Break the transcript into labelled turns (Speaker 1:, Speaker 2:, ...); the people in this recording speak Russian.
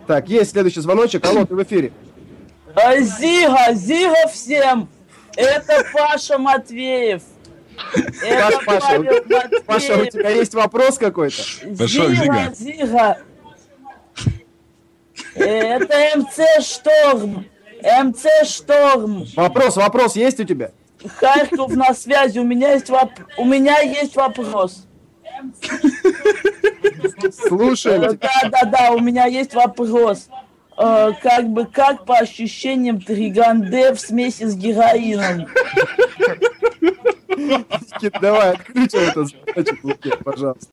Speaker 1: Так, есть следующий звоночек. Алло, ты в эфире.
Speaker 2: Зига всем! Это Паша Матвеев. Это
Speaker 1: Паша,
Speaker 2: Павел Матвеев.
Speaker 1: Паша, у тебя есть вопрос какой-то?
Speaker 2: Зига. Это МЦ Шторм.
Speaker 1: Вопрос есть у тебя?
Speaker 2: Харьков на связи. У меня есть вопрос.
Speaker 1: Слушаем.
Speaker 2: Да, у меня есть вопрос. Как по ощущениям Триганде в смеси с героином?
Speaker 1: Давай, отключи это звоночек, пожалуйста.